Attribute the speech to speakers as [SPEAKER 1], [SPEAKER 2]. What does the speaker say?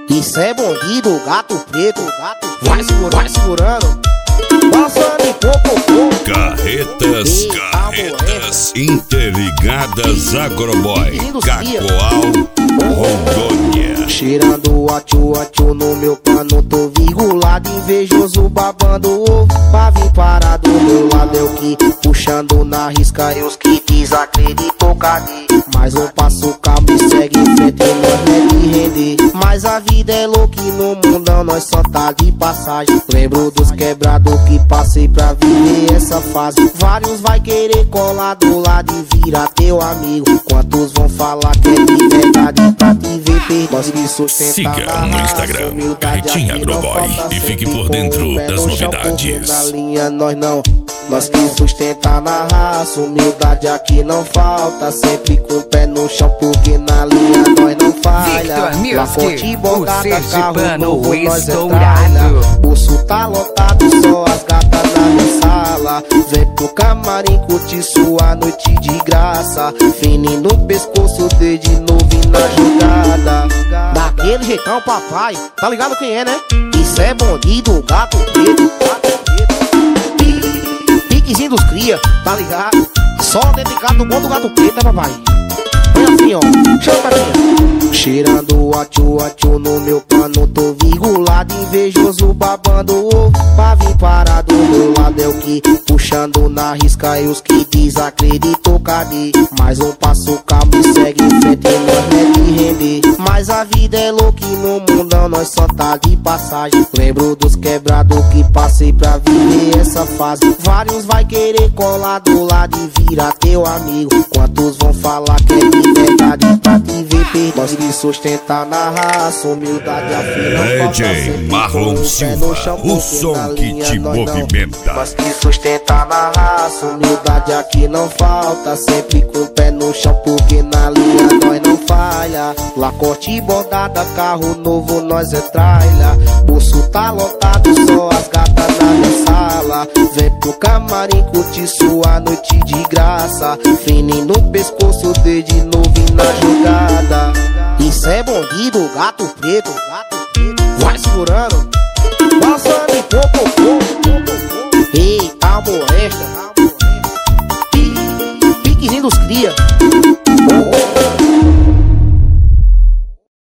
[SPEAKER 1] Isso é bandido, gato preto, vai segurando, passando em popopô.
[SPEAKER 2] Carretas Interligadas Agroboy, Cacoal, Rondônia.
[SPEAKER 1] Cheirando a tchu no meu pano, tô virgulado, invejoso, babando ovo. Pra vir parar do meu lado é o que, puxando na risca, e os que desacreditou, cadê? Mas um passo calmo e segue em frente, nós não é de render. Mas a vida é louca e no mundão nós só tá de passagem. Lembro dos quebrados que passei pra viver essa fase. Vários vai querer colar do lado e virar teu amigo. Quantos vão falar que é de verdade pra te ver perdido?
[SPEAKER 2] Siga no Instagram, Carretinha Agroboy, e fique por dentro das novidades.
[SPEAKER 1] Na linha nós que sustenta na raça. Humildade aqui não falta, sempre com o pé no chão, porque na linha nós não falha. La Forte bordada, carro novo, nós é tralha. O sul tá lotado, só as gatas da minha sala. Vem pro camarim curtir sua noite de graça. Fini no pescoço, desde novo e na jogada. Daquele jeitão, papai, tá ligado quem é, né? Isso é bandido, gato preto, piquezinho dos cria, tá ligado? Só dedicado no bom do gato preto, né, papai? Foi assim, ó, chama pra mim. Cheirando a tchu no meu pano, tô virgulado, invejoso, babando ovo. Pra vir parar do meu lado é o que, puxando na risca, e os que desacreditou, cadê? Mais um passo calmo e segue em frente, nós não é de render. Mas a vida é louca e no mundão nós só tá de passagem. Lembro dos quebrados que passei pra viver essa fase. Vários vai querer colar do lado e virar teu amigo. Quantos vão falar que é de verdade pra te ver perdido? Nós que sustentar na raça, humildade afina.
[SPEAKER 2] DJ Marlon Silva, o som que te movimenta.
[SPEAKER 1] Nós que sustentar na raça, humildade aqui não falta. Sempre com o pé no chão, porque na linha nós não falha. La Corte bordada, carro novo, nós é tralha. O sul tá lotado, só as gatas na minha sala. Vem pro camarim curtir sua noite de graça. Fini no pescoço, desde novo e na jogada. Isso é bandido, gato preto, vai segurando, passando em popopô. Ei, amor, esta